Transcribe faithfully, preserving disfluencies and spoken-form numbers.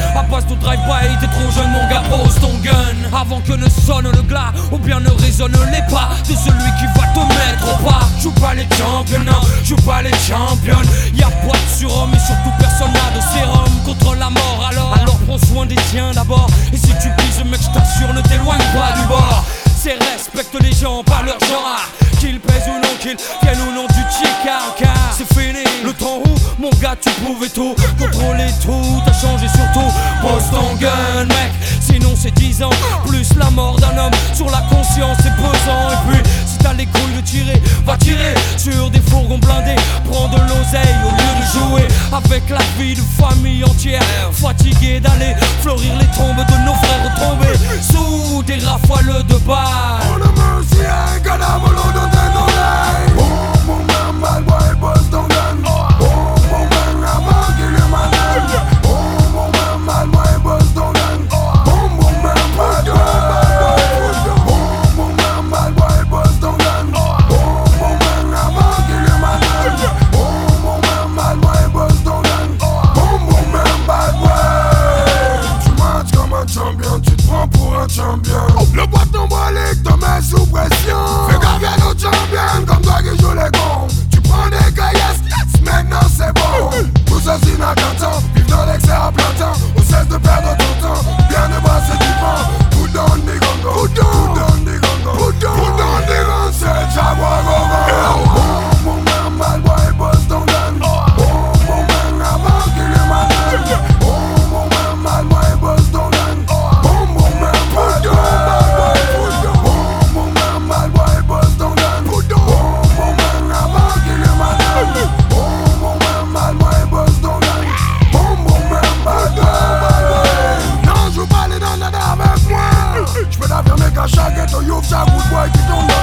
à base de drive-by. T'es trop jeune mon gars, pose ton gun avant que ne sonne le glas ou bien ne résonne les pas de celui qui va te mettre au pas. Joue pas les champions, non, joue pas les champions. Y'a pas de surhomme et surtout personne n'a de sérum contre la mort. Alors, alors prends soin des tiens d'abord. Et si tu pises mec, je t'assure, ne t'éloigne pas du bord. C'est respecte les gens, pas leur genre. Qu'ils pèsent ou non, qu'ils viennent ou non du Chicago. C'est fini, le temps où, mon gars, tu pouvais tout contrôler tout, t'as changé surtout. Pose ton gun, mec, sinon c'est dix ans plus la mort d'un homme sur la conscience, c'est pesant. Et puis, si t'as les couilles de tirer, va tirer sur des fourgons blindés. Prends de l'oseille au lieu de jouer avec la vie de famille entière. Fatigué d'aller fleurir les tombes de nos frères tombés sous des rafales de balles. On a mercy, ain't got a molo, don't take no lie. Boom, boom, man, bad boy, bust down gun. Boom, boom, man, I'm gonna kill you, man. Boom, boom, man, bad boy, bust down gun. Boom, boom, man, bad boy. Boom, boom, man, bad boy, bust down gun. Boom, boom, man, I'm gonna kill you, man. Boom, boom, man, bad boy, bust down gun. Boom, boom, man, bad boy. Tu marches comme un champion, tu te prends pour un champion. Le bâton brolique te met sous pression. Fais gaffe à nos champions comme toi qui joue les cons. Tu prends des caillasses, yes, maintenant c'est bon. Tout ceci n'a qu'un temps, vivre dans l'excès à plein temps. On cesse de perdre ton temps, bien de brasser du vent. Put down the gun, put down the gun, put down the gun, c'est Jaguar go go. Boom, boom, man, bad boy, bust down gun. Boom, boom, man, I'm gonna kill you, man. Boom, boom, man, bad boy, bust down gun. Boom, boom, man, bad boy. J'peux t'affirmer qu'à chaque ghetto, y'ouvre chaque good boy qui tombe dans